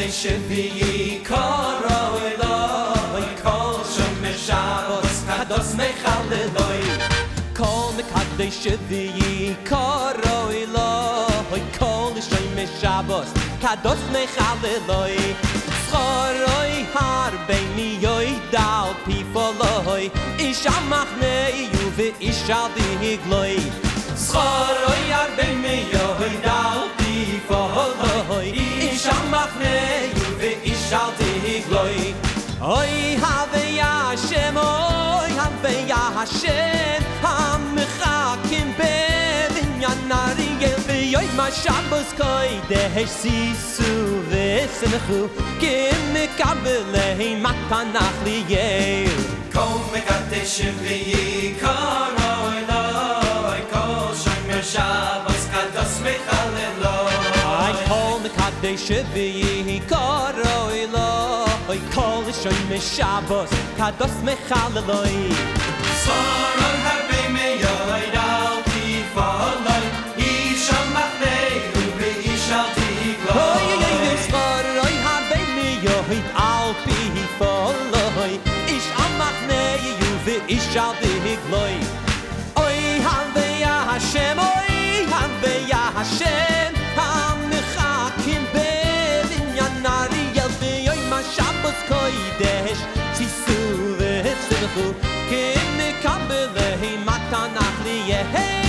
מקדש ויקרא אלוהי כל שומר שבוס קדוש מחללוי כל מקדש ויקרא אלוהי כל שומר שבוס קדוש מחללוי זכורוי הרבה מיודע פי פולוי איש המחנה ואיש הדיגלוי זכורוי הרבה מיודע פי פולוי איש המחנה ואיש הדיגלוי אוי הוויה השם אוי הוויה השם המחכים בבניין אריאל ביום השבוס קודש שישו ושמחו כמקבלי מתנת ליאל כל מקדש ויקרא אלוהי כל שומר שבוס קדוש מחללוי כל מקדש ויקרא אלוהי כל שומר שבוס קדוש מחללוי זכורוי הרבה מיודע פי פולוי איש המחנה ואיש הדיגלוי זכורוי הרבה מיודע פי פולוי איש המחנה ואיש הדיגלוי אוי הוויה השם אוי הוויה השם המחכים בבניין אריאל ביום השבוס קודש שישו ושמחו כמקבלי מתנת ליאל